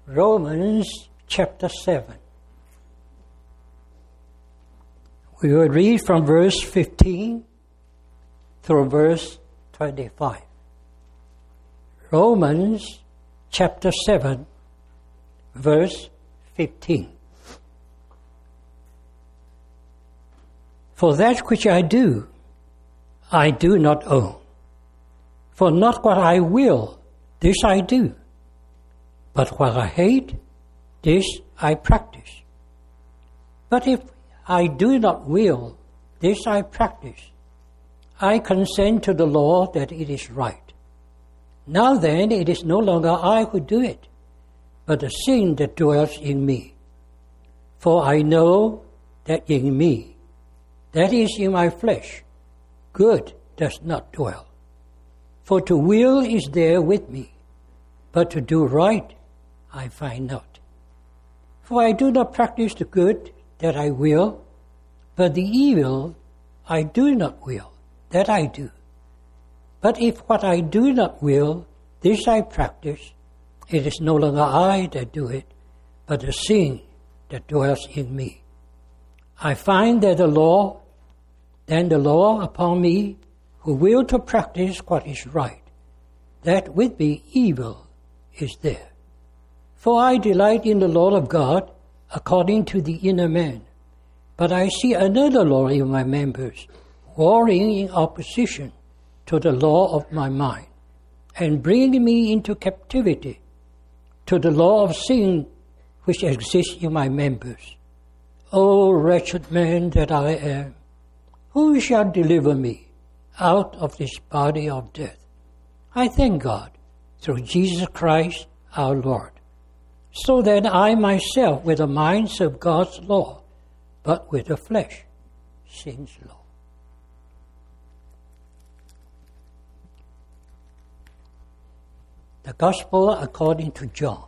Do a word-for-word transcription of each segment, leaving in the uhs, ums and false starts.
Romans chapter seven. We will read from verse fifteen through verse twenty-five. Romans chapter seven, verse fifteen. For that which I do, I do not own. For not what I will, this I do. But what I hate, this I practice. But if I do not will, this I practice. I consent to the law that it is right. Now then, it is no longer I who do it, but the sin that dwells in me. For I know that in me, that is in my flesh, good does not dwell. For to will is there with me, but to do right I find not. For I do not practice the good that I will, but the evil I do not will, that I do. But if what I do not will, this I practice, it is no longer I that do it, but the sin that dwells in me. I find that the law, then the law upon me, who will to practice what is right, that with me evil is there. For I delight in the law of God according to the inner man, but I see another law in my members, warring in opposition to the law of my mind, and bringing me into captivity to the law of sin which exists in my members. O wretched man that I am, who shall deliver me out of this body of death? I thank God through Jesus Christ our Lord. So that I myself with the mind serve God's law, but with the flesh sin's law. The Gospel according to John.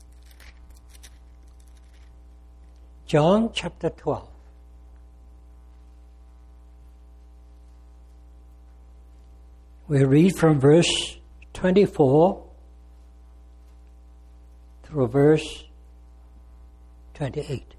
John chapter twelve. We read from verse twenty-four through verse twenty-eight.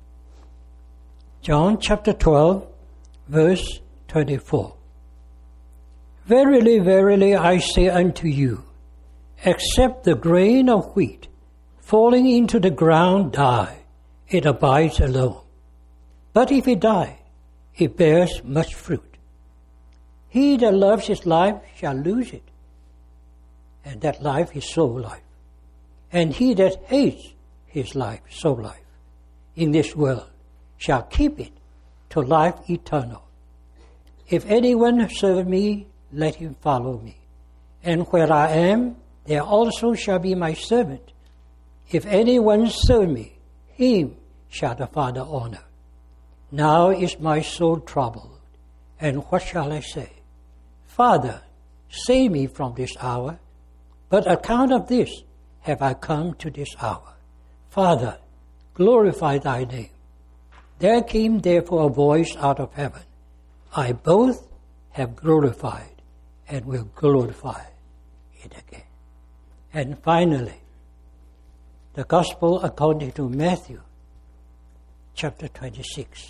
John chapter twelve, verse twenty-four. Verily, verily, I say unto you, except the grain of wheat falling into the ground die, it abides alone. But if it die, it bears much fruit. He that loves his life shall lose it, and that life is soul life. And he that hates his life, soul life, in this world, shall keep it to life eternal. If anyone serve me, let him follow me. And where I am, there also shall be my servant. If anyone serve me, him shall the Father honor. Now is my soul troubled, and what shall I say? Father, save me from this hour, but account of this have I come to this hour. Father, glorify thy name. There came therefore a voice out of heaven. I both have glorified and will glorify it again. And finally, the Gospel according to Matthew, chapter twenty-six.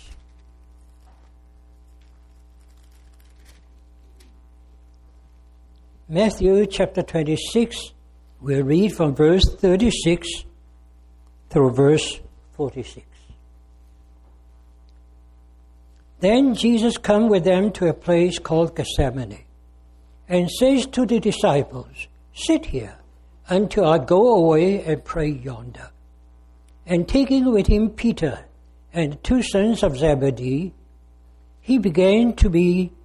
Matthew chapter twenty-six, we'll read from verse thirty-six through verse forty-six. Then Jesus came with them to a place called Gethsemane, and says to the disciples, sit here until I go away and pray yonder. And taking with him Peter and the two sons of Zebedee, he began to be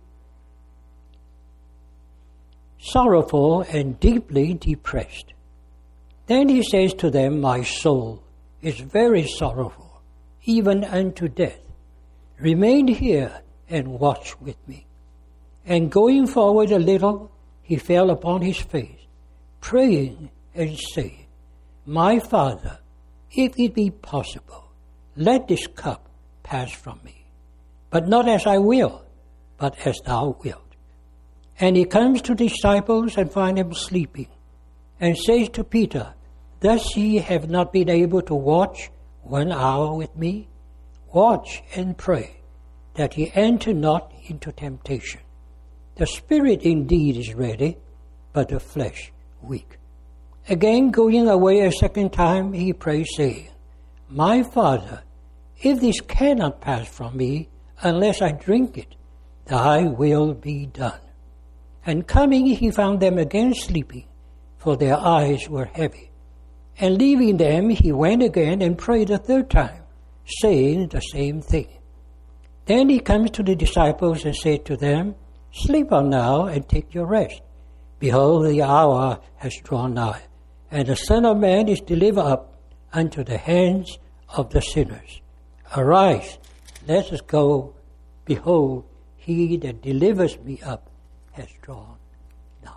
sorrowful and deeply depressed. Then he says to them, my soul is very sorrowful, even unto death. Remain here and watch with me. And going forward a little, he fell upon his face, praying and saying, my Father, if it be possible, let this cup pass from me. But not as I will, but as thou wilt. And he comes to the disciples and finds them sleeping, and says to Peter, Thus ye have not been able to watch one hour with me? Watch and pray, that ye enter not into temptation. The spirit indeed is ready, but the flesh weak. Again going away a second time, he prayed, saying, My Father, if this cannot pass from me, unless I drink it, thy will be done. And coming, he found them again sleeping, for their eyes were heavy. And leaving them, he went again and prayed a third time, saying the same thing. Then he comes to the disciples and said to them, Sleep on now and take your rest. Behold, the hour has drawn nigh, and the Son of Man is delivered up unto the hands of the sinners. Arise, let us go. Behold, he that delivers me up has drawn nigh.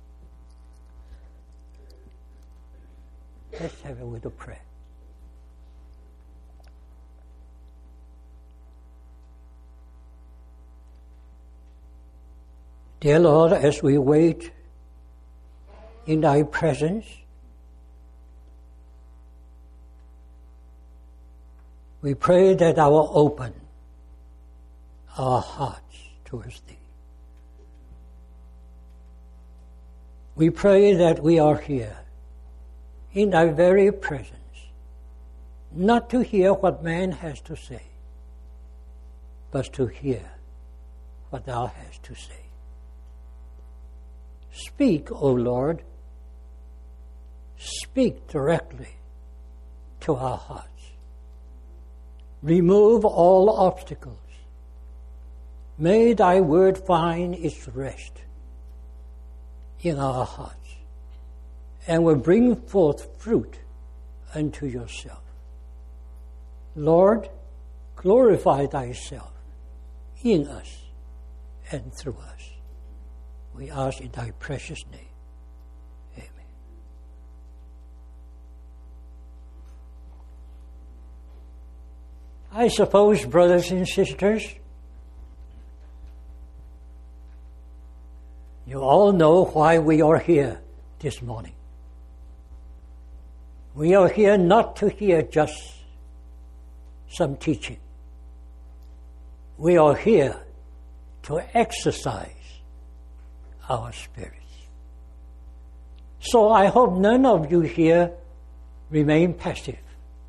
Let's have a little prayer. Dear Lord, as we wait in thy presence, we pray that thou will open our hearts towards thee. We pray that we are here in thy very presence, not to hear what man has to say, but to hear what thou hast to say. Speak, O Lord. Speak directly to our hearts. Remove all obstacles. May thy word find its rest in our hearts and will bring forth fruit unto yourself. Lord, glorify thyself in us and through us. We ask in thy precious name. Amen. I suppose, brothers and sisters, you all know why we are here this morning. We are here not to hear just some teaching. We are here to exercise our spirits. So I hope none of you here remain passive,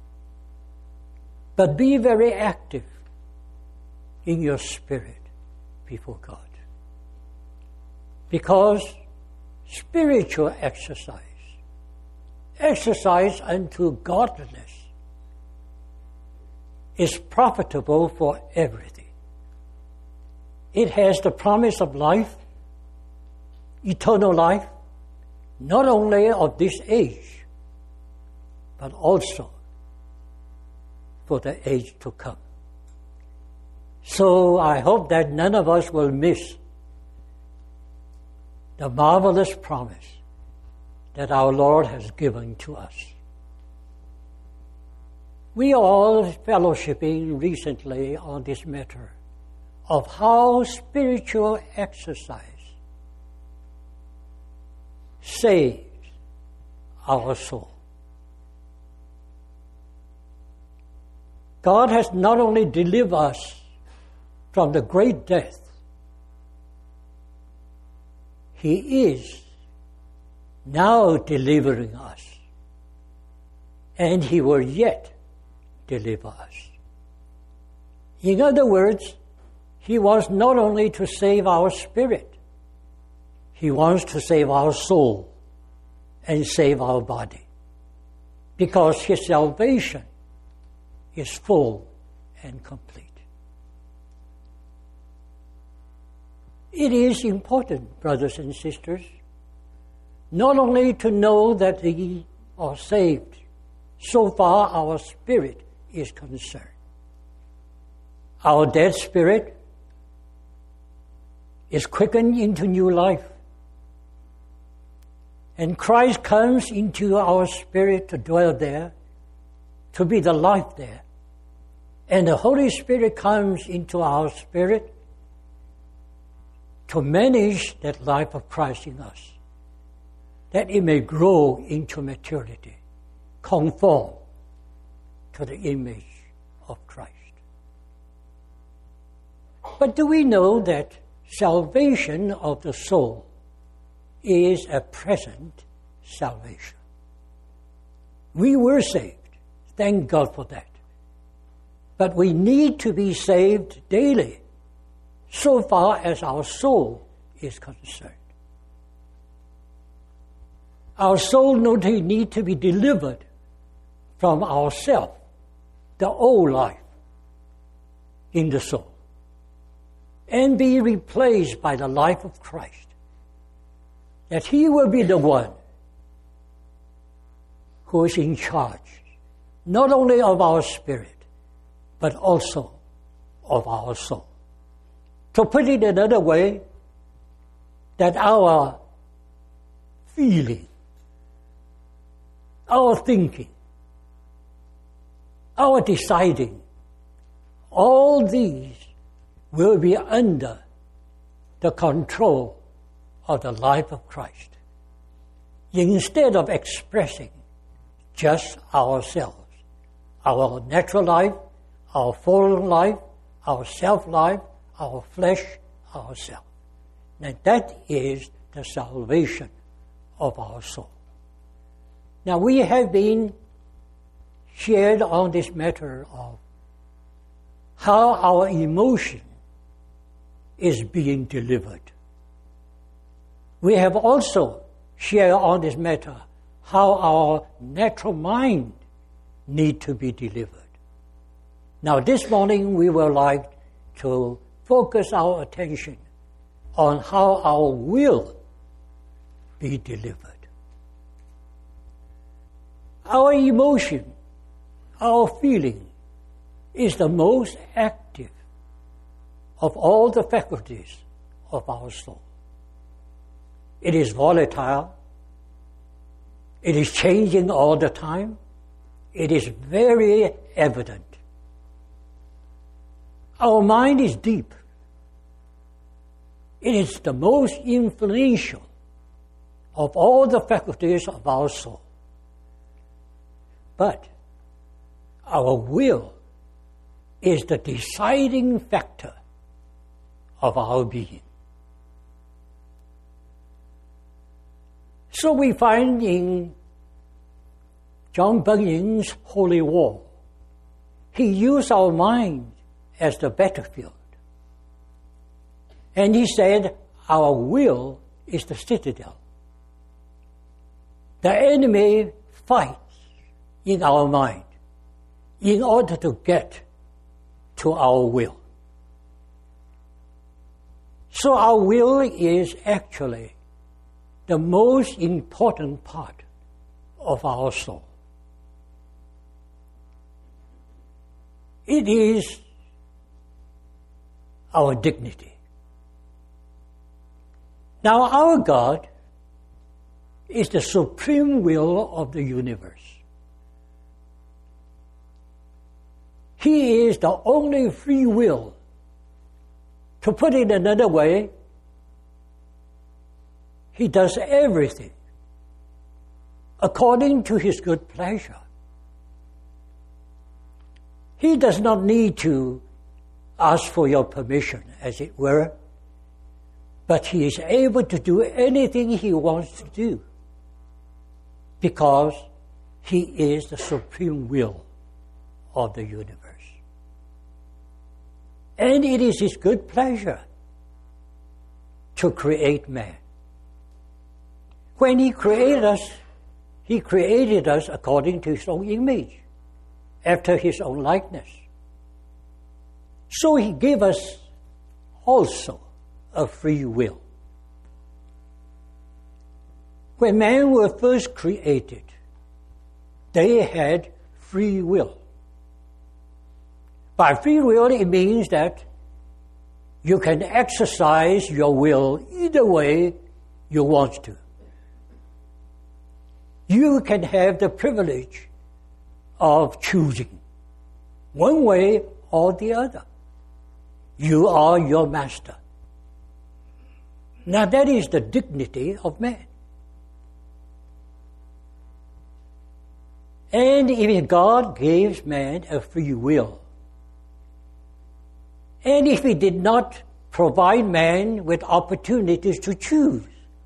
but be very active in your spirit before God. Because spiritual exercise, exercise unto godliness, is profitable for everything. It has the promise of life, eternal life, not only of this age, but also for the age to come. So I hope that none of us will miss the marvelous promise that our Lord has given to us. We are all fellowshipping recently on this matter of how spiritual exercise saves our soul. God has not only delivered us from the great death, He is now delivering us, and He will yet deliver us. In other words, He wants not only to save our spirit, He wants to save our soul and save our body, because His salvation is full and complete. It is important, brothers and sisters, not only to know that we are saved, so far our spirit is concerned. Our dead spirit is quickened into new life. And Christ comes into our spirit to dwell there, to be the life there. And the Holy Spirit comes into our spirit to manage that life of Christ in us, that it may grow into maturity conformed to the image of Christ. But do we know that salvation of the soul is a present salvation? We were saved. Thank God for that. But we need to be saved daily, so far as our soul is concerned. Our soul needs to be delivered from ourself, the old life in the soul, and be replaced by the life of Christ. That He will be the one who is in charge, not only of our spirit, but also of our soul. To put it another way, that our feeling, our thinking, our deciding, all these will be under the control of the life of Christ, instead of expressing just ourselves, our natural life, our fallen life, our self-life, our flesh, ourself. Now that is the salvation of our soul. Now we have been shared on this matter of how our emotion is being delivered. We have also shared on this matter how our natural mind need to be delivered. Now this morning we would like to focus our attention on how our will be delivered. Our emotion, our feeling, is the most active of all the faculties of our soul. It is volatile. It is changing all the time. It is very evident. Our mind is deep. It is the most influential of all the faculties of our soul. But our will is the deciding factor of our being. So we find in John Bunyan's Holy War, he used our mind as the battlefield. And he said, our will is the citadel. The enemy fights in our mind in order to get to our will. So our will is actually the most important part of our soul. It is our dignity. Now our God is the supreme will of the universe. He is the only free will. To put it another way, He does everything according to His good pleasure. He does not need to ask for your permission, as it were, but He is able to do anything He wants to do because He is the supreme will of the universe. And it is His good pleasure to create man. When He created us, He created us according to His own image, after His own likeness. So He gave us also a free will. When man was first created, they had free will. By free will, it means that you can exercise your will either way you want to. You can have the privilege of choosing one way or the other. You are your master. Now that is the dignity of man. And if God gives man a free will, and if He did not provide man with opportunities to choose,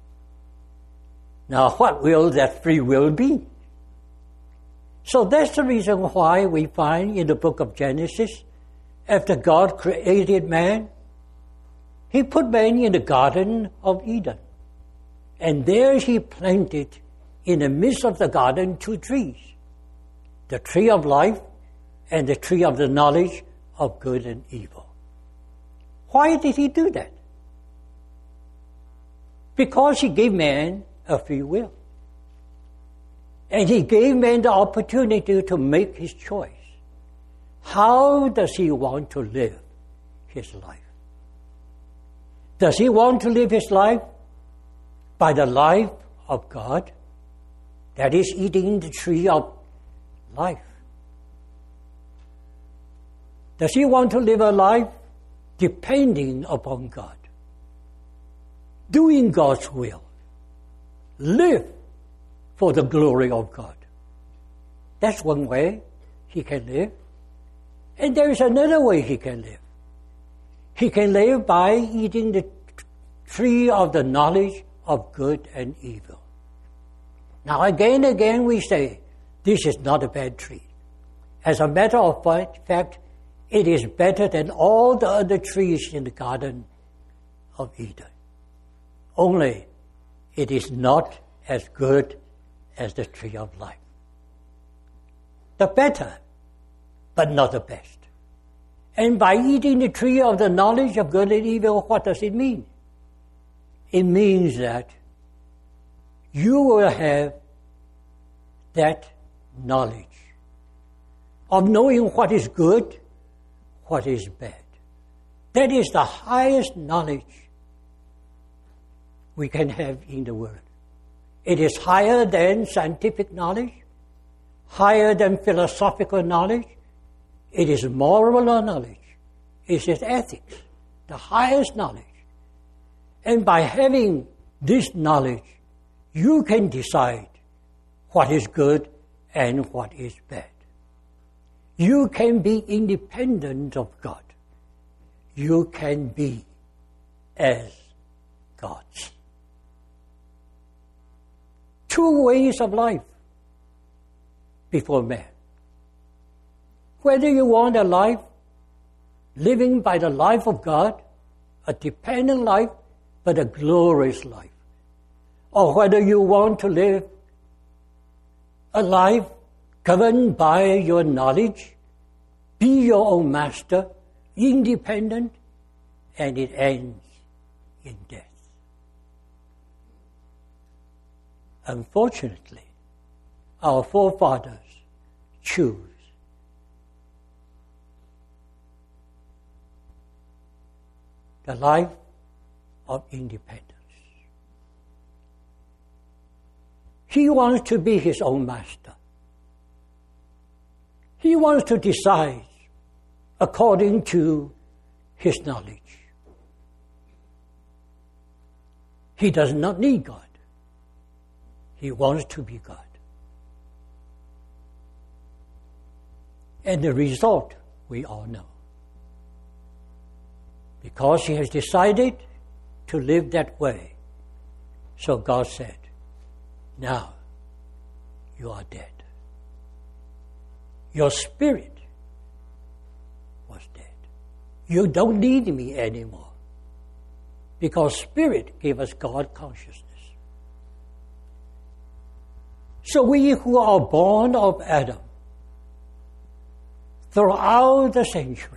now what will that free will be? So that's the reason why we find in the book of Genesis, after God created man, He put man in the Garden of Eden. And there He planted in the midst of the garden two trees, the tree of life and the tree of the knowledge of good and evil. Why did He do that? Because He gave man a free will. And He gave man the opportunity to make his choice. How does he want to live his life? Does he want to live his life by the life of God? That is, eating the tree of life. Does he want to live a life depending upon God? Doing God's will. Live for the glory of God. That's one way he can live. And there is another way he can live. He can live by eating the tree of the knowledge of good and evil. Now again and again we say, this is not a bad tree. As a matter of fact, it is better than all the other trees in the Garden of Eden. Only it is not as good as the tree of life. The better, but not the best. And by eating the tree of the knowledge of good and evil, what does it mean? It means that you will have that knowledge of knowing what is good, what is bad. That is the highest knowledge we can have in the world. It is higher than scientific knowledge, higher than philosophical knowledge. It is moral knowledge. It is ethics, the highest knowledge. And by having this knowledge, you can decide what is good and what is bad. You can be independent of God. You can be as God's. Two ways of life before man. Whether you want a life living by the life of God, a dependent life, but a glorious life, or whether you want to live a life governed by your knowledge, be your own master, independent, and it ends in death. Unfortunately, our forefathers choose the life of independence. He wants to be his own master. He wants to decide according to his knowledge. He does not need God. He wants to be God. And the result, we all know. Because he has decided to live that way, so God said, now you are dead. Your spirit was dead. You don't need me anymore. Because spirit gave us God consciousness. So we who are born of Adam, throughout the centuries,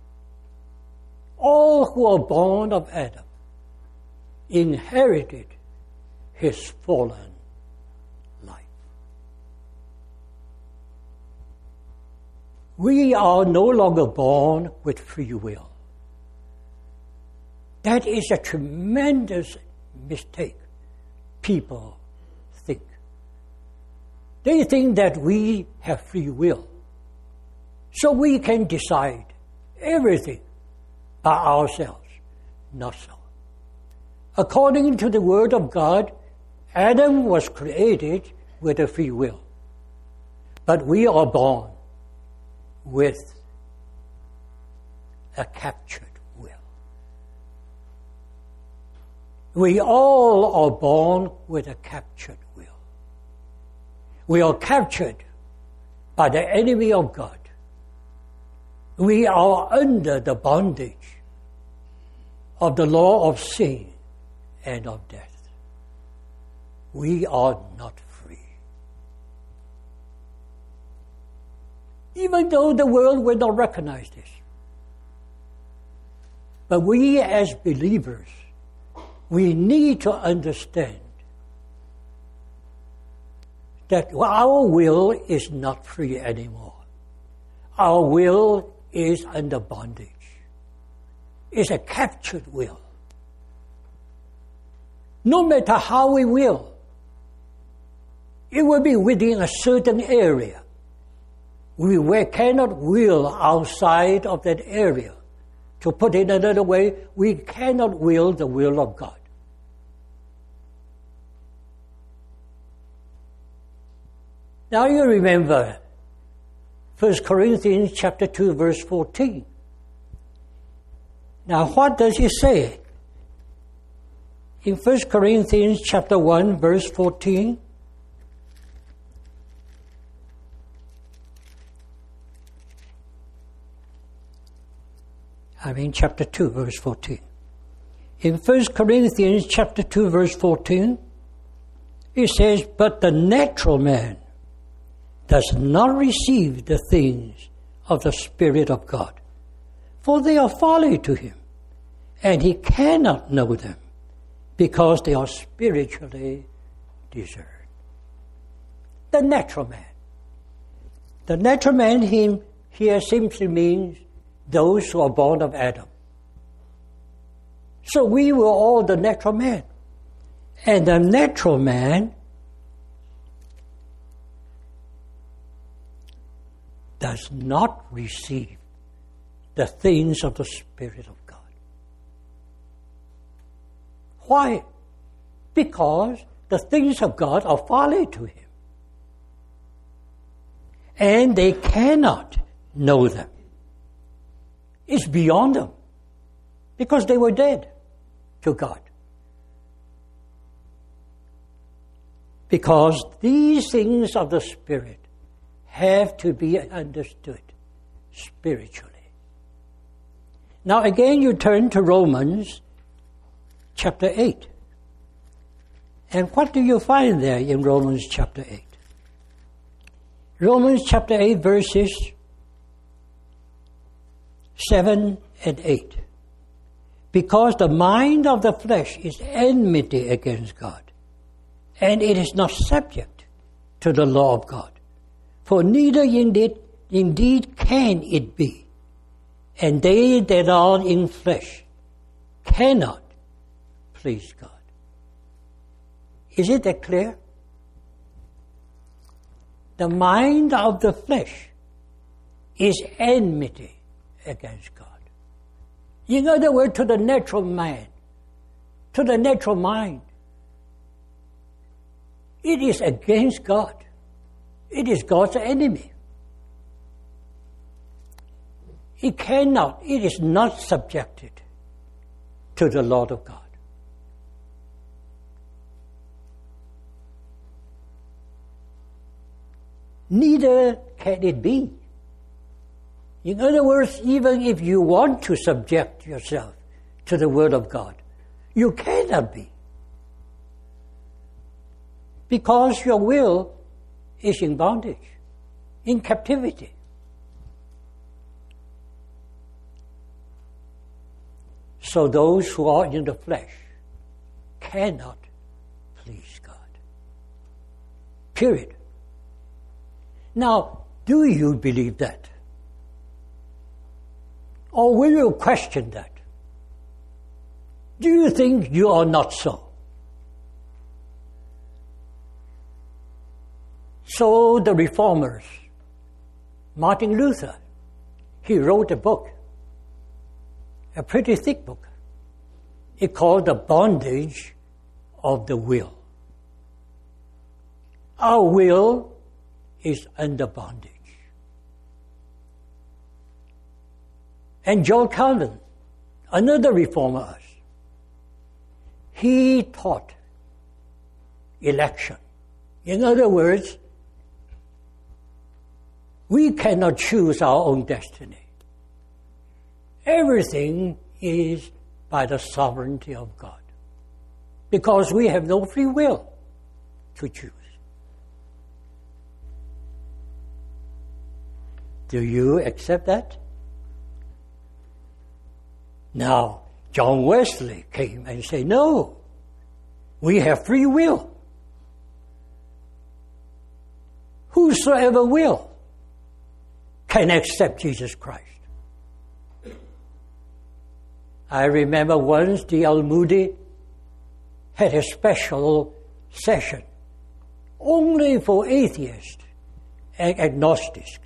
all who are born of Adam inherited his fallen life. We are no longer born with free will. That is a tremendous mistake people think. They think that we have free will, so we can decide everything by ourselves. Not so. According to the Word of God, Adam was created with a free will. But we are born with a captured will. We all are born with a captured will. We are captured by the enemy of God. We are under the bondage of the law of sin and of death. We are not free. Even though the world will not recognize this. But we as believers, we need to understand that our will is not free anymore. Our will is under bondage. It's a captured will. No matter how we will, it will be within a certain area. We cannot will outside of that area. To put it another way, we cannot will the will of God. Now you remember First Corinthians chapter two, verse fourteen. Now what does he say? In First Corinthians chapter one, verse fourteen, I mean chapter two, verse fourteen. In First Corinthians chapter two, verse fourteen, it says, "But the natural man does not receive the things of the Spirit of God, for they are folly to him, and he cannot know them, because they are spiritually discerned." The natural man. The natural man him, here simply means those who are born of Adam. So we were all the natural man. And the natural man does not receive the things of the Spirit of God. Why? Because the things of God are folly to him. And they cannot know them. It's beyond them. Because they were dead to God. Because these things of the Spirit have to be understood spiritually. Now again you turn to Romans chapter eight. And what do you find there in Romans chapter eight? Romans chapter eight verses seven and eight. Because the mind of the flesh is enmity against God, and it is not subject to the law of God. For neither indeed, indeed can it be. And they that are in flesh cannot please God. Is it that clear? The mind of the flesh is enmity against God. In other words, to the natural man, to the natural mind, it is against God. It is God's enemy. It cannot, it is not subjected to the Lord of God. Neither can it be. In other words, even if you want to subject yourself to the Word of God, you cannot be. Because your will is in bondage, in captivity. So those who are in the flesh cannot please God. Period. Now, do you believe that? Or will you question that? Do you think you are not so? So the reformers, Martin Luther, he wrote a book, a pretty thick book. It called The Bondage of the Will. Our will is under bondage. And John Calvin, another reformer, he taught election. In other words, we cannot choose our own destiny. Everything is by the sovereignty of God, because we have no free will to choose. Do you accept that? Now, John Wesley came and said, no, we have free will. Whosoever will can accept Jesus Christ. I remember once D L Moody had a special session only for atheists and agnostics.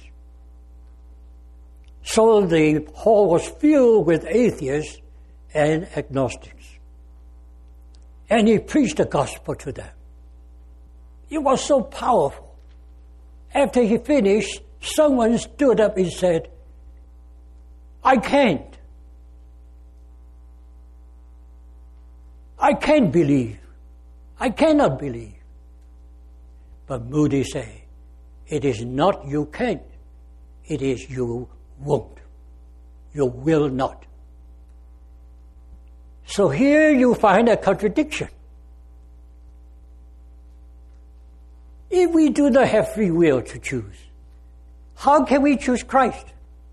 So the hall was filled with atheists and agnostics. And he preached the gospel to them. It was so powerful. After he finished, someone stood up and said, I can't. I can't believe. I cannot believe. But Moody said, it is not you can't. It is you won't. You will not. So here you find a contradiction. If we do not have free will to choose, how can we choose Christ?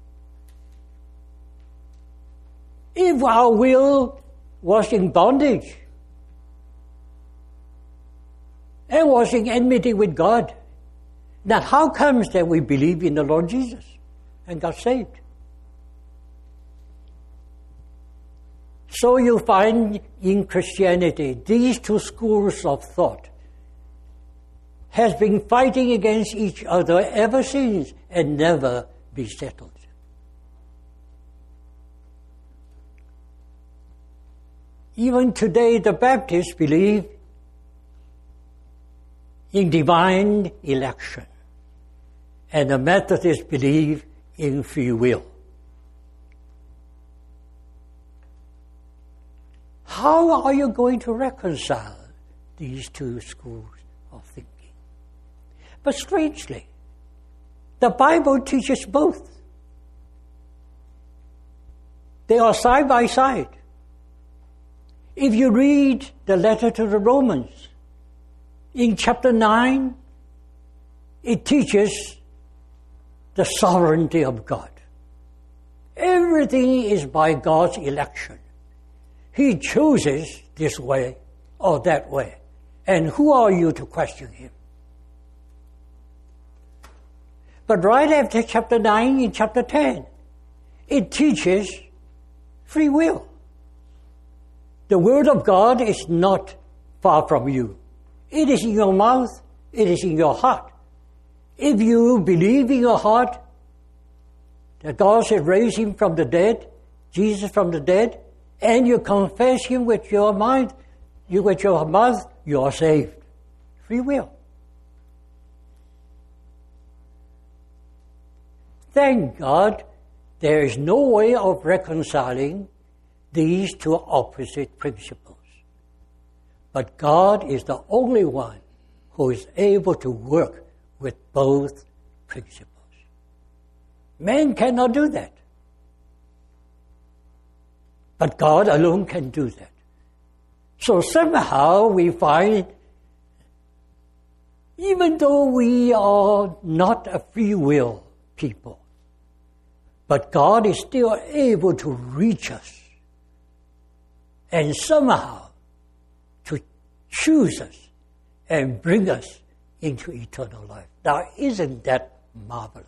If our will was in bondage and was in enmity with God, then how comes that we believe in the Lord Jesus and got saved? So you find in Christianity, these two schools of thought has been fighting against each other ever since and never be settled. Even today, the Baptists believe in divine election, and the Methodists believe in free will. How are you going to reconcile these two schools of thinking? But strangely, the Bible teaches both. They are side by side. If you read the letter to the Romans, in chapter nine, it teaches the sovereignty of God. Everything is by God's election. He chooses this way or that way. And who are you to question him? But right after chapter nine, in chapter ten, it teaches free will. The word of God is not far from you. It is in your mouth. It is in your heart. If you believe in your heart that God has raised him from the dead, Jesus from the dead, and you confess him with your mind, you with your mouth, you are saved. Free will. Thank God there is no way of reconciling these two opposite principles. But God is the only one who is able to work with both principles. Man cannot do that. But God alone can do that. So somehow we find, even though we are not a free will people, but God is still able to reach us and somehow to choose us and bring us into eternal life. Now, isn't that marvelous?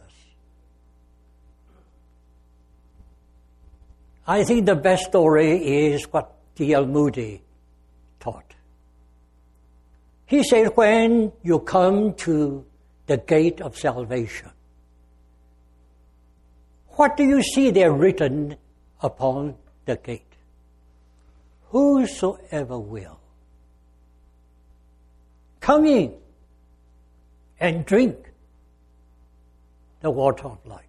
I think the best story is what D L Moody taught. He said, when you come to the gate of salvation, what do you see there written upon the gate? Whosoever will. Come in and drink the water of life.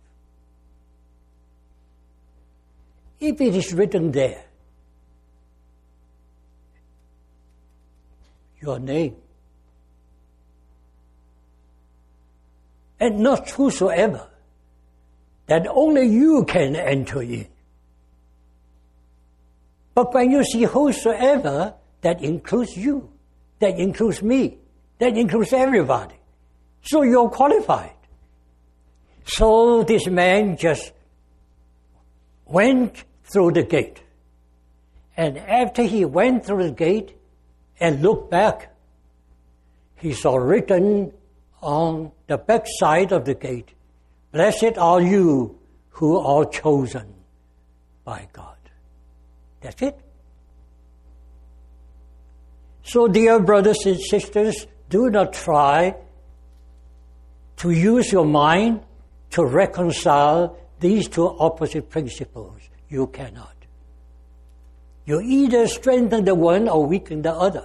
If it is written there, your name, and not whosoever, that only you can enter in. But when you see whosoever, that includes you, that includes me, that includes everybody. So you're qualified. So this man just went through the gate. And after he went through the gate and looked back, he saw written on the back side of the gate, "Blessed are you who are chosen by God." That's it. So dear brothers and sisters, do not try to use your mind to reconcile these two opposite principles. You cannot. You either strengthen the one or weaken the other.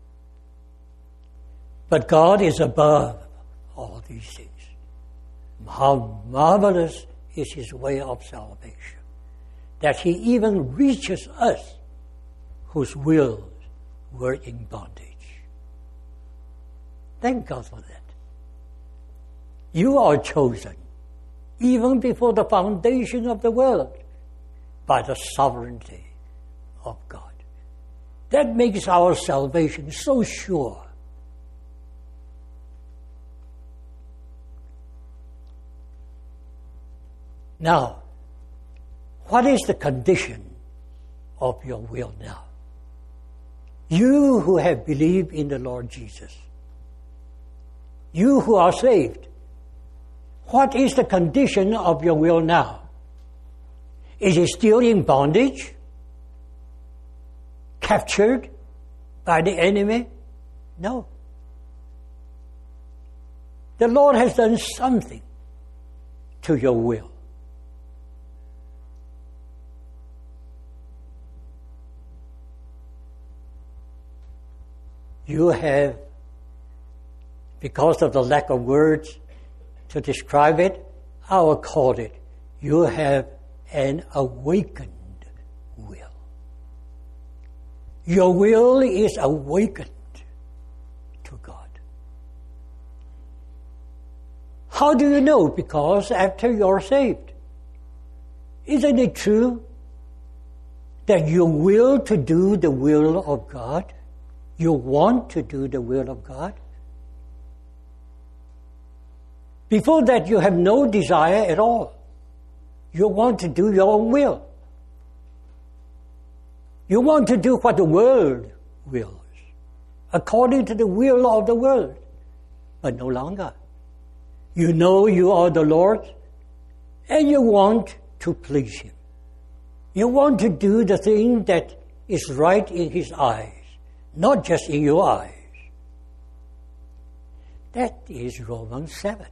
But God is above all these things. How marvelous is His way of salvation, that He even reaches us whose wills were in bondage. Thank God for that. You are chosen even before the foundation of the world by the sovereignty of God. That makes our salvation so sure. Now, what is the condition of your will now? You who have believed in the Lord Jesus, you who are saved, what is the condition of your will now? Is it still in bondage? Captured by the enemy? No. The Lord has done something to your will. You have, because of the lack of words to describe it, I will call it, you have an awakened will. Your will is awakened to God. How do you know? Because after you're saved, isn't it true that you will to do the will of God? You want to do the will of God? Before that, you have no desire at all. You want to do your own will. You want to do what the world wills, according to the will of the world, but no longer. You know you are the Lord, and you want to please Him. You want to do the thing that is right in His eyes, not just in your eyes. That is Romans seven.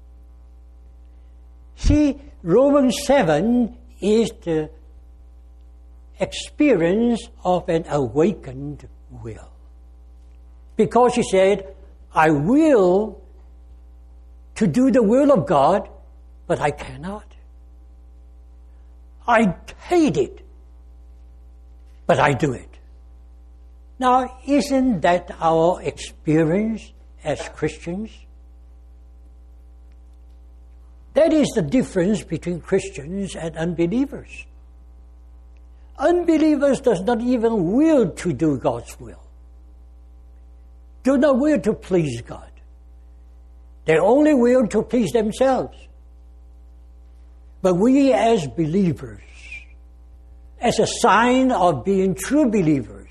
See, Romans seven is the experience of an awakened will. Because He said, I will to do the will of God, but I cannot. I hate it, but I do it. Now, isn't that our experience as Christians? That is the difference between Christians and unbelievers. Unbelievers does not even will to do God's will. Do not will to please God. They only will to please themselves. But we as believers, as a sign of being true believers,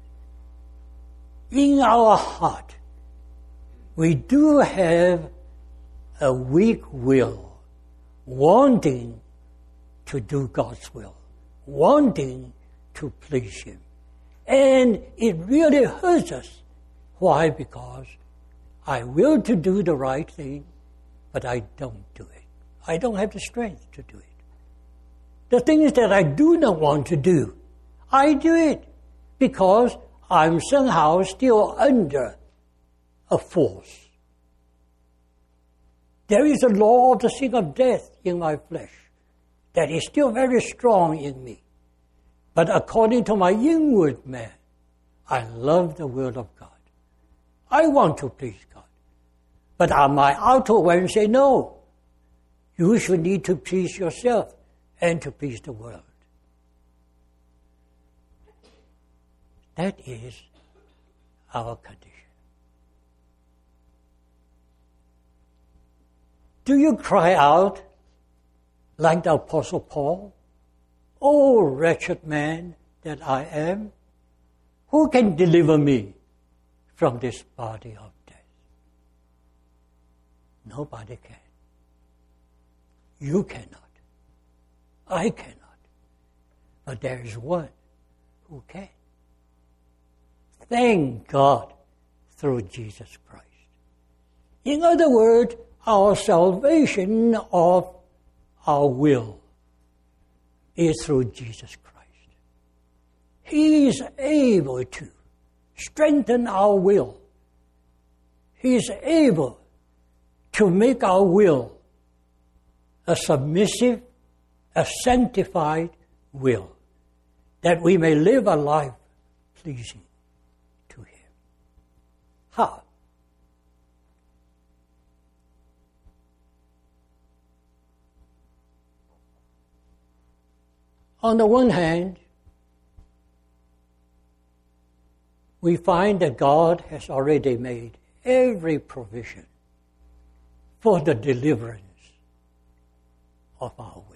in our heart, we do have a weak will, wanting to do God's will, wanting to please Him. And it really hurts us. Why? Because I will to do the right thing, but I don't do it. I don't have the strength to do it. The things that I do not want to do, I do it because I'm somehow still under a force. There is a law of the sin of death in my flesh that is still very strong in me. But according to my inward man, I love the word of God. I want to please God. But my outer one say, no, you should need to please yourself and to please the world. That is our condition. Do you cry out like the Apostle Paul? Oh, wretched man that I am, who can deliver me from this body of death? Nobody can. You cannot. I cannot. But there is one who can. Thank God through Jesus Christ. In other words, our salvation of our will is through Jesus Christ. He is able to strengthen our will. He is able to make our will a submissive, a sanctified will, that we may live a life pleasing to Him. How? On the one hand, we find that God has already made every provision for the deliverance of our will.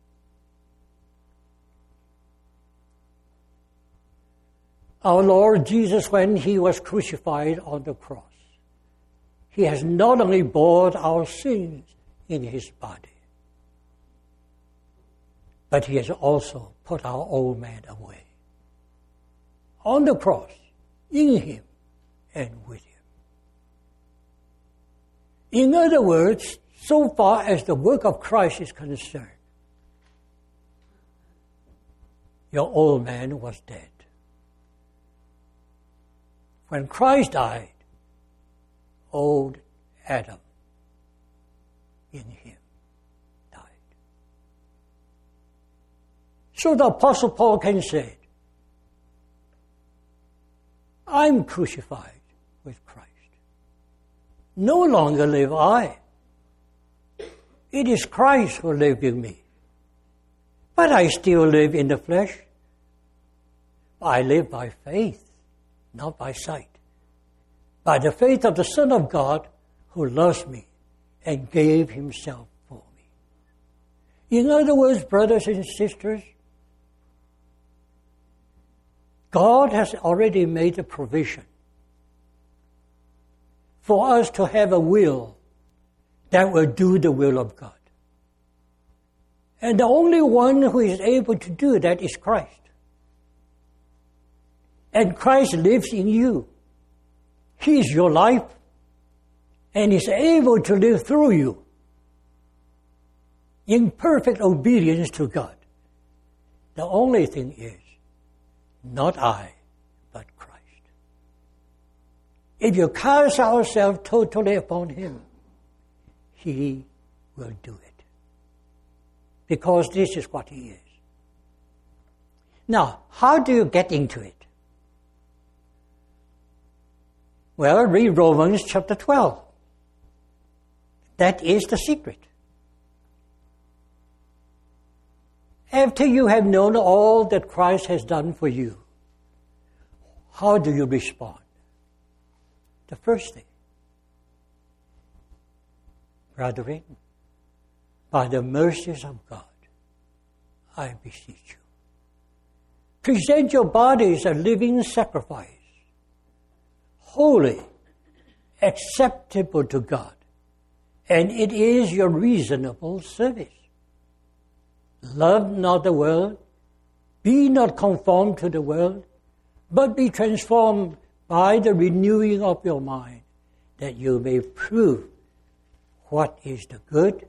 Our Lord Jesus, when He was crucified on the cross, He has not only borne our sins in His body, but He has also put our old man away on the cross, in Him and with Him. In other words, so far as the work of Christ is concerned, your old man was dead. When Christ died, old Adam in Him died. So the Apostle Paul can say, I'm crucified with Christ. No longer live I. It is Christ who lives in me. But I still live in the flesh. I live by faith, not by sight. By the faith of the Son of God who loves me and gave Himself for me. In other words, brothers and sisters, God has already made a provision for us to have a will that will do the will of God. And the only one who is able to do that is Christ. And Christ lives in you. He is your life and is able to live through you in perfect obedience to God. The only thing is, not I, but Christ. If you cast ourselves totally upon Him, He will do it. Because this is what He is. Now, how do you get into it? Well, read Romans chapter twelve. That is the secret. After you have known all that Christ has done for you, how do you respond? The first thing, brethren, by the mercies of God, I beseech you, present your bodies a living sacrifice, holy, acceptable to God, and it is your reasonable service. Love not the world, be not conformed to the world, but be transformed by the renewing of your mind, that you may prove what is the good,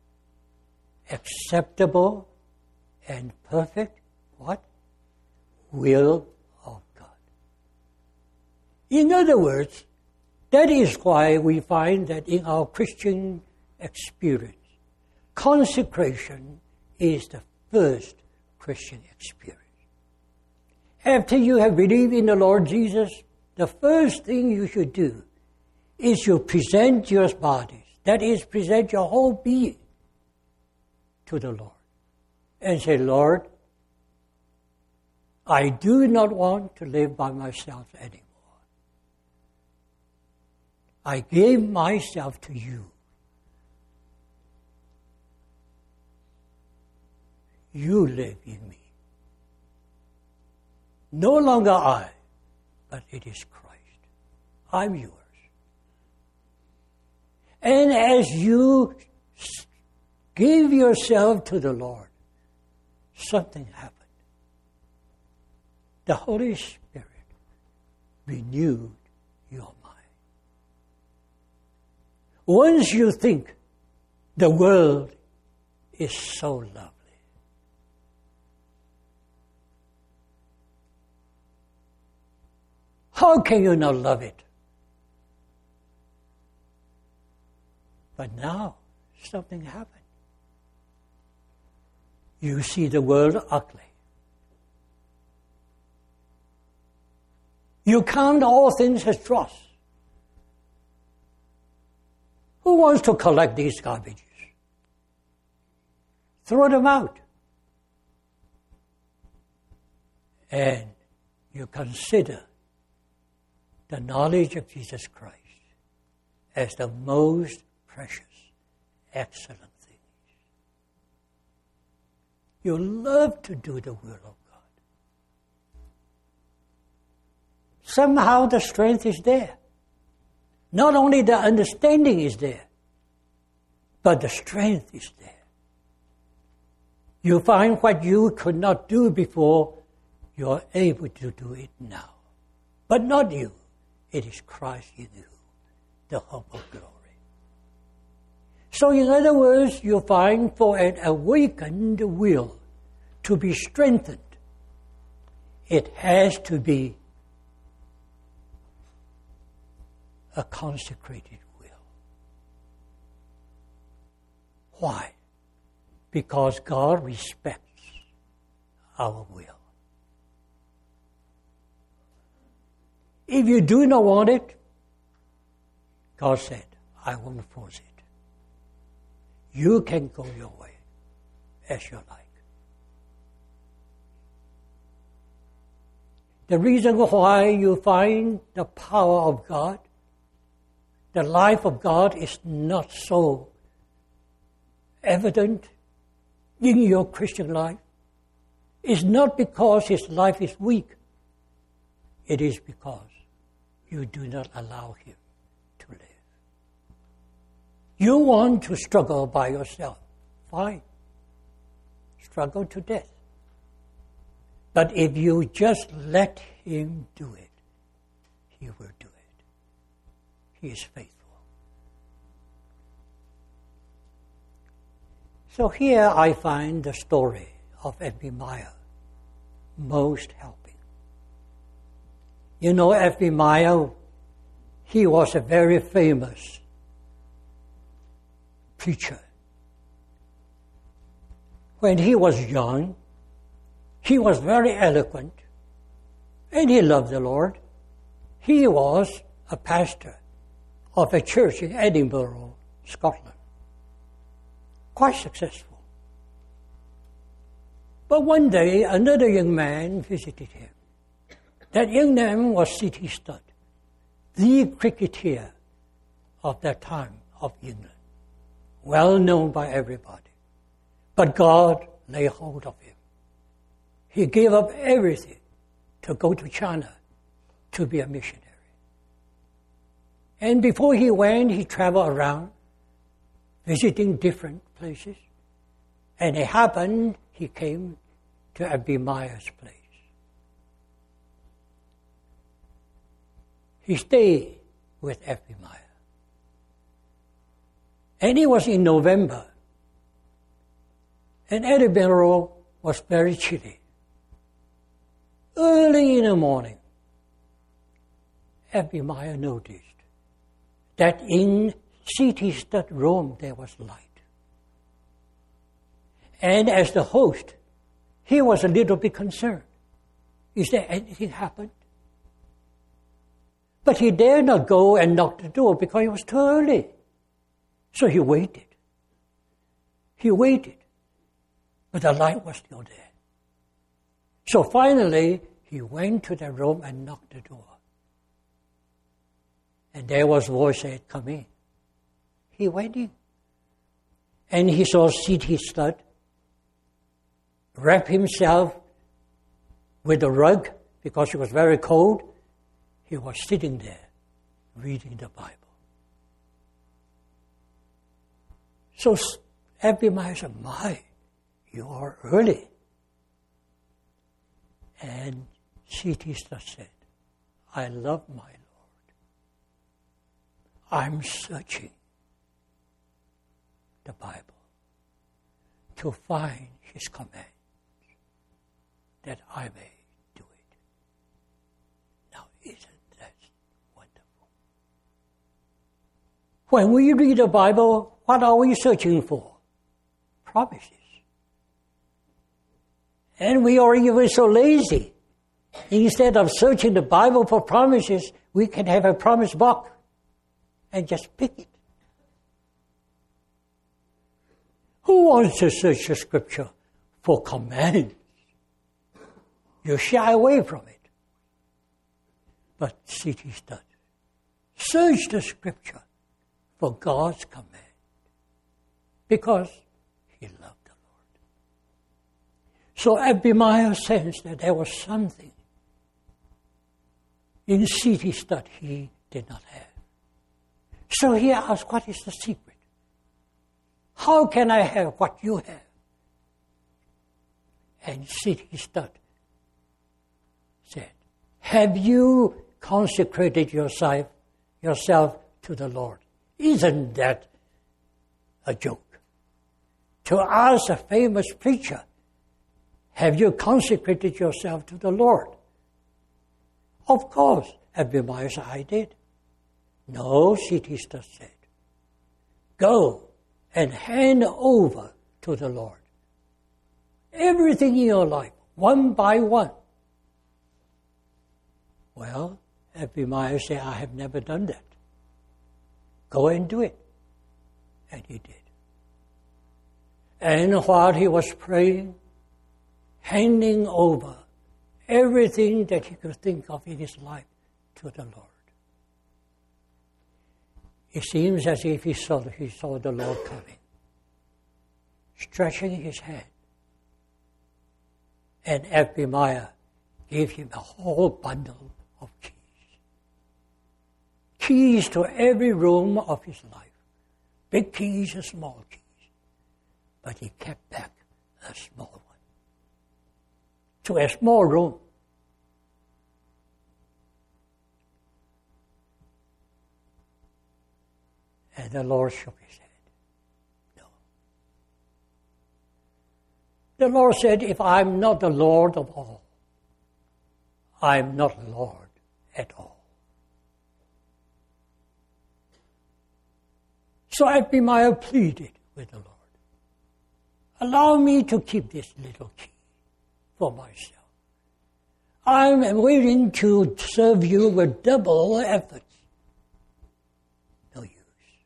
acceptable, and perfect, what? Will of God. In other words, that is why we find that in our Christian experience. Consecration is the first Christian experience. After you have believed in the Lord Jesus, the first thing you should do is you present your bodies, that is, present your whole being to the Lord and say, Lord, I do not want to live by myself anymore. I give myself to you. You live in me. No longer I, but it is Christ. I'm yours. And as you give yourself to the Lord, something happened. The Holy Spirit renewed your mind. Once you think the world is so lovely, how can you not love it? But now, something happened. You see the world ugly. You count all things as dross. Who wants to collect these garbages? Throw them out. And you consider the knowledge of Jesus Christ as the most precious, excellent thing. You love to do the will of God. Somehow the strength is there. Not only the understanding is there, but the strength is there. You find what you could not do before, you're able to do it now. But not you. It is Christ in you, the hope of glory. So in other words, you find for an awakened will to be strengthened, it has to be a consecrated will. Why? Because God respects our will. If you do not want it, God said, I won't force it. You can go your way as you like. The reason why you find the power of God, the life of God is not so evident in your Christian life is not because his life is weak. It is because you do not allow him to live. You want to struggle by yourself. Fine. Struggle to death. But if you just let him do it, he will do it. He is faithful. So here I find the story of Abimael most helpful. You know, Abimael, he was a very famous preacher. When he was young, he was very eloquent, and he loved the Lord. He was a pastor of a church in Edinburgh, Scotland. Quite successful. But one day, another young man visited him. That young man was C T Studd, the cricketer of that time of England, well known by everybody. But God laid hold of him. He gave up everything to go to China to be a missionary. And before he went, he traveled around, visiting different places. And it happened, he came to Abimael's place. He stayed with Abimael. And it was in November. And Edinburgh was very chilly. Early in the morning, Abimael noticed that in C T Studd room, there was light. And as the host, he was a little bit concerned. Is there anything happened? But he dared not go and knock the door because it was too early. So he waited. He waited. But the light was still there. So finally, he went to the room and knocked the door. And there was a voice said, come in. He went in. And he saw C T Studd wrap himself with a rug because it was very cold. He was sitting there reading the Bible. So Abimael said, my, you are early. And C T Studd said, I love my Lord. I'm searching the Bible to find his command that I may do it. Now, isn't that wonderful? When we read the Bible, what are we searching for? Promises. And we are even so lazy. Instead of searching the Bible for promises, we can have a promise box and just pick it. Who wants to search the Scripture for commands? You shy away from it. But C T Studd, search the Scripture for God's command because he loved the Lord. So Abimael sensed that there was something in C T Studd he did not have. So he asked, what is the secret? How can I have what you have? And C T Studd said, have you consecrated yourself, yourself to the Lord? Isn't that a joke? To ask a famous preacher, have you consecrated yourself to the Lord? Of course, Abimael said, I did. No, C T Studd said, go and hand over to the Lord everything in your life, one by one. Well, Abimael said, I have never done that. Go and do it. And he did. And while he was praying, handing over everything that he could think of in his life to the Lord, it seems as if he saw, he saw the Lord coming, stretching his hand. And Abimael gave him a whole bundle of keys. Keys to every room of his life. Big keys and small keys. But he kept back a small one. To a small room. And the Lord shook his head. No. The Lord said, if I'm not the Lord of all, I'm not Lord at all. So Abimael pleaded with the Lord. Allow me to keep this little key for myself. I'm willing to serve you with double efforts. No use.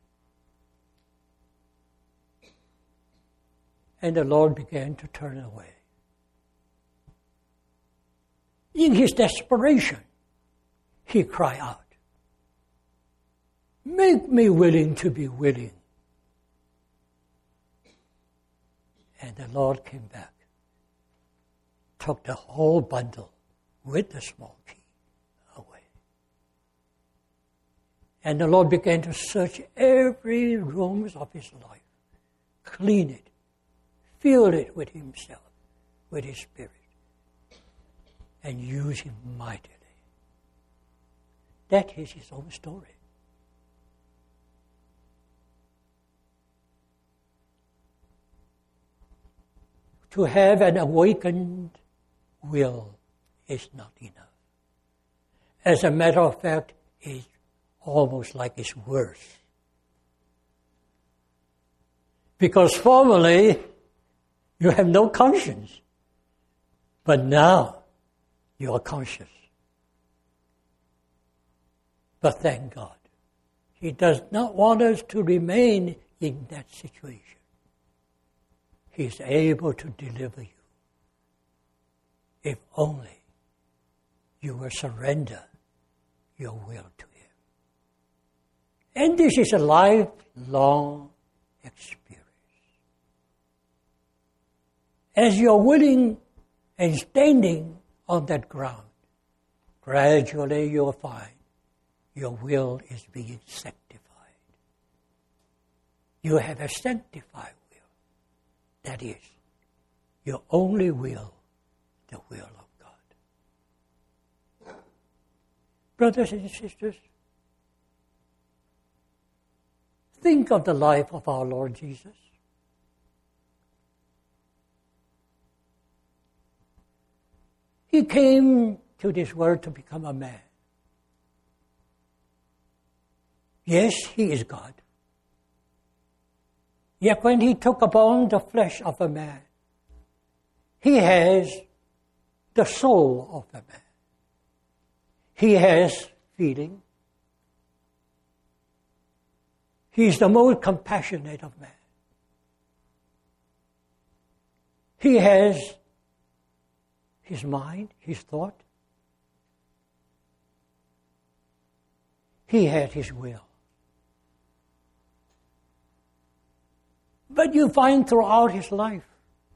And the Lord began to turn away. In his desperation, he cried out, make me willing to be willing. And the Lord came back, took the whole bundle with the small key away. And the Lord began to search every room of his life, clean it, fill it with himself, with his Spirit, and use him mightily. That is his own story. To have an awakened will is not enough. As a matter of fact, it's almost like it's worse. Because formerly, you have no conscience. But now, you are conscious. But thank God, He does not want us to remain in that situation. He is able to deliver you, if only you will surrender your will to Him. And this is a lifelong experience. As you're willing and standing on that ground, gradually you'll find your will is being sanctified. You have a sanctified will. That is, your only will, the will of God. Brothers and sisters, think of the life of our Lord Jesus. He came to this world to become a man. Yes, He is God. Yet when He took upon the flesh of a man, He has the soul of a man. He has feeling. He is the most compassionate of men. He has his mind, his thought. He had his will. But you find throughout his life,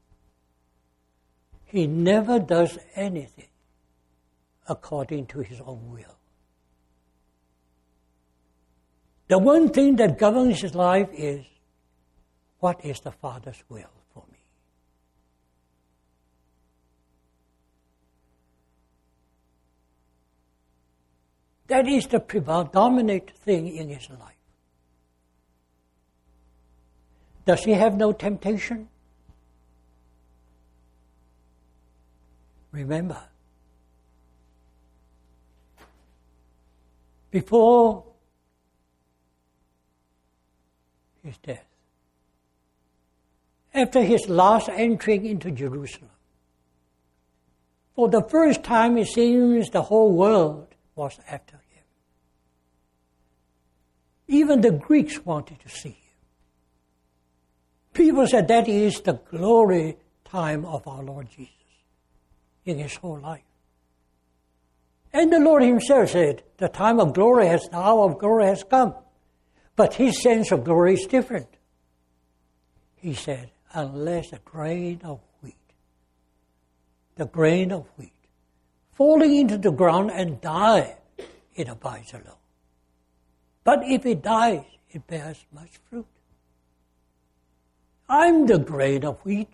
he never does anything according to his own will. The one thing that governs his life is, what is the Father's will for me? That is the predominant thing in his life. Does he have no temptation? Remember, before his death, after his last entering into Jerusalem, for the first time it seems the whole world was after him. Even the Greeks wanted to see him. People said that is the glory time of our Lord Jesus in his whole life. And the Lord himself said, the time of glory has, the hour of glory has come. But his sense of glory is different. He said, unless a grain of wheat, the grain of wheat, falling into the ground and die, it abides alone. But if it dies, it bears much fruit. I'm the grain of wheat.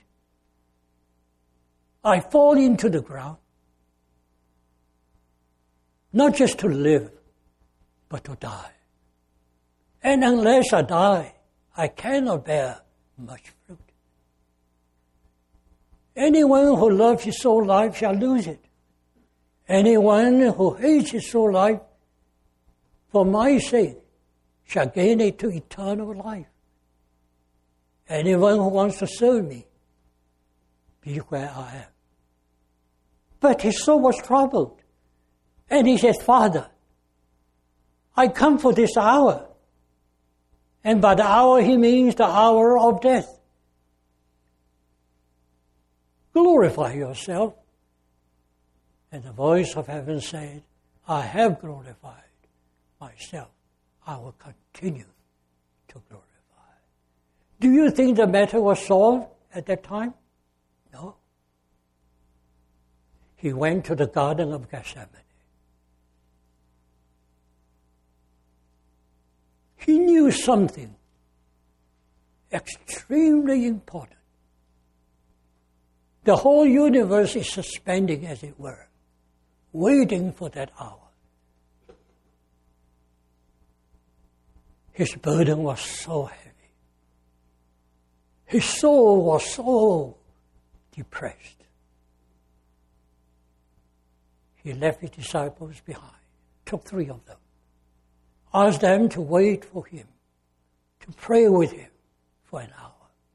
I fall into the ground, not just to live, but to die. And unless I die, I cannot bear much fruit. Anyone who loves his soul life shall lose it. Anyone who hates his soul life for my sake shall gain it to eternal life. Anyone who wants to serve me, be where I am. But his soul was troubled. And he says, Father, I come for this hour. And by the hour he means the hour of death. Glorify yourself. And the voice of heaven said, I have glorified myself. I will continue to glorify. Do you think the matter was solved at that time? No. He went to the Garden of Gethsemane. He knew something extremely important. The whole universe is suspending, as it were, waiting for that hour. His burden was so heavy. His soul was so depressed. He left his disciples behind, took three of them, asked them to wait for him, to pray with him for an hour.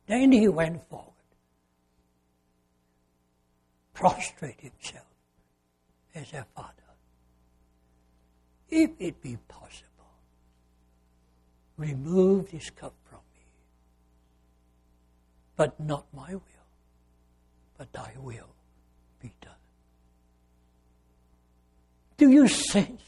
Then he went forward, prostrate himself as a father. If it be possible, remove this cup from me. But not my will, but thy will be done. Do you sense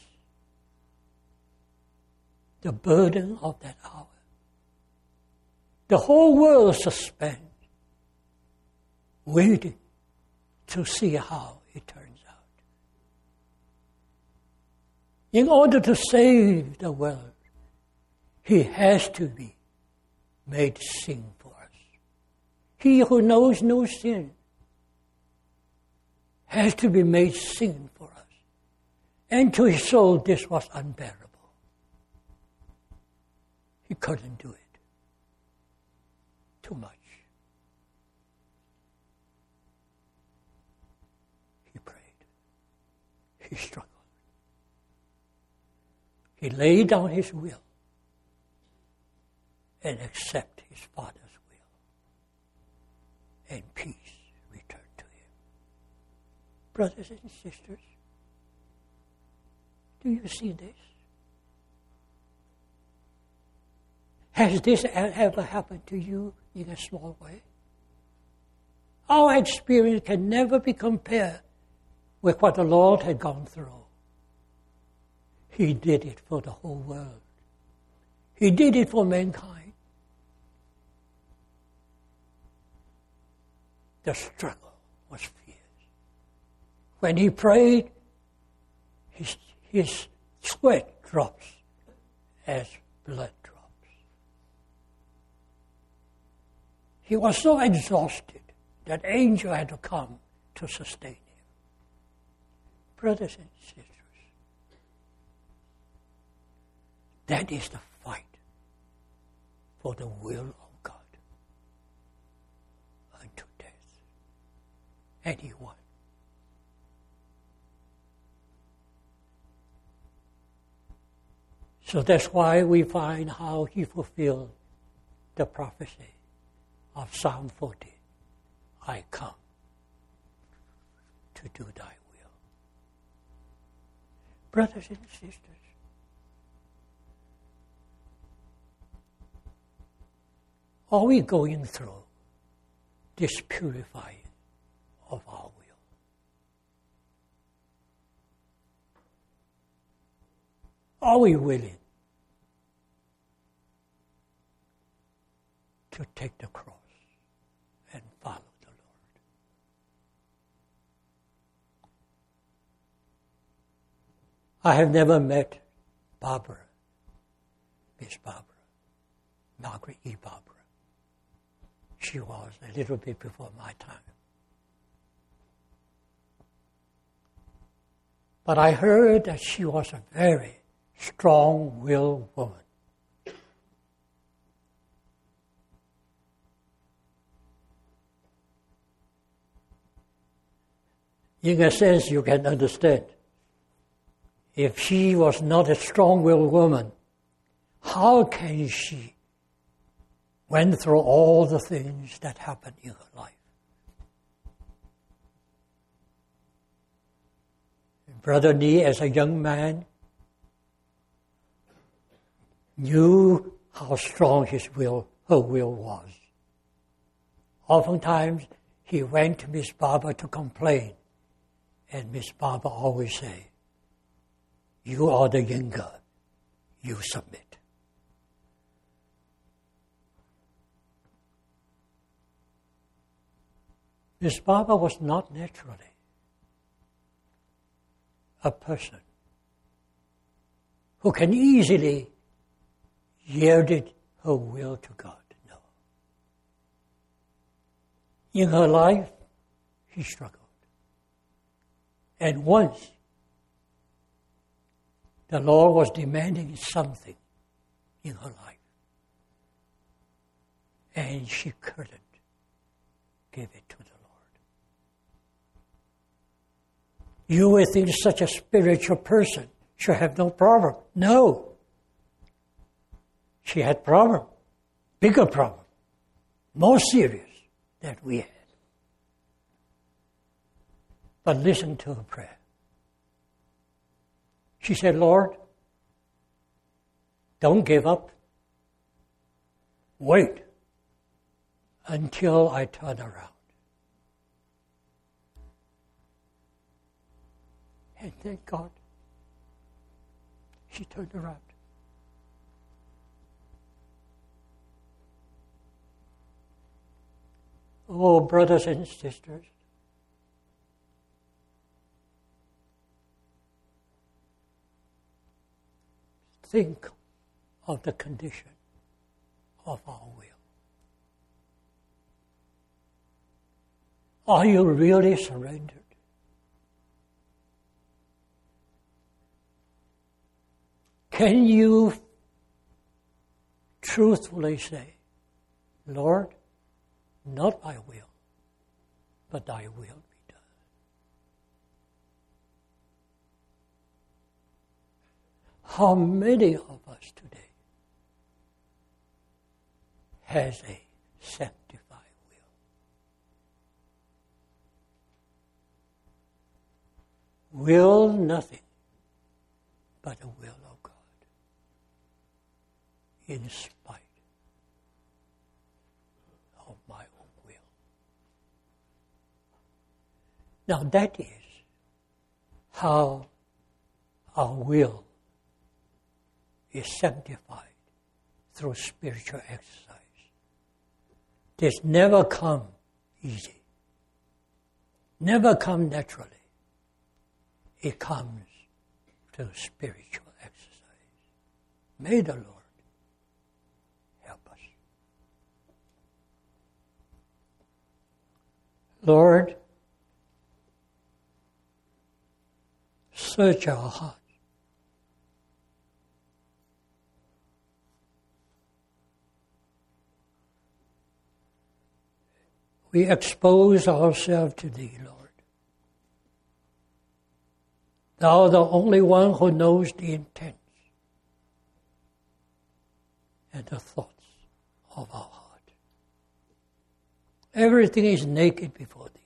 the burden of that hour? The whole world suspends, waiting to see how it turns out. In order to save the world, he has to be made sin for us. He who knows no sin has to be made sin for us. And to his soul, this was unbearable. He couldn't do it. Too much. He prayed. He struggled. He laid down his will and accepted his Father's will. And peace returned to him. Brothers and sisters, do you see this? Has this ever happened to you in a small way? Our experience can never be compared with what the Lord had gone through. He did it for the whole world. He did it for mankind. The struggle was fierce. When he prayed, his, his sweat drops as blood drops. He was so exhausted that angel had to come to sustain him. Brothers and sisters, that is the fight for the will of God unto death. And he won. So that's why we find how he fulfilled the prophecy of Psalm forty. I come to do thy will. Brothers and sisters, are we going through this purifying of our will? Are we willing to take the cross and follow the Lord? I have never met Barbara, Miss Barbara, Margaret E. Barbara. She was a little bit before my time. But I heard that she was a very strong-willed woman. In a sense, you can understand. If she was not a strong-willed woman, how can she went through all the things that happened in her life? Brother Nee, as a young man, knew how strong his will, her will was. Oftentimes, he went to Miss Barbara to complain, and Miss Barbara always say, "You are the younger, you submit." Miss Barbara was not naturally a person who can easily yield her will to God. No. In her life, she struggled. And once, the Lord was demanding something in her life. And she couldn't give it to the Lord. You would think such a spiritual person should have no problem. No. She had problem, bigger problem. more serious than we had. But listen to her prayer. She said, Lord, don't give up. Wait until I turn around. And thank God, she turned around. Oh, brothers and sisters, think of the condition of our will. Are you really surrendered? Can you truthfully say, Lord, not my will, but thy will be done? How many of us today has a sanctified will? Will nothing but the will of God, in spite of my own will. Now that is how our will is sanctified through spiritual exercise. This never come easy, never come naturally. It comes through spiritual exercise. May the Lord help us. Lord, search our hearts. We expose ourselves to Thee, Lord. Thou the only one who knows the intents and the thoughts of our heart. Everything is naked before Thee.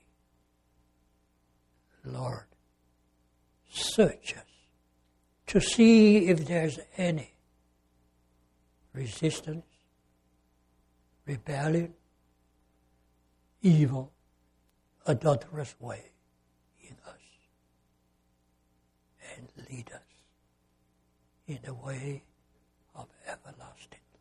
Lord, search us to see if there's any resistance, rebellion, evil, adulterous way in us, and lead us in the way of everlasting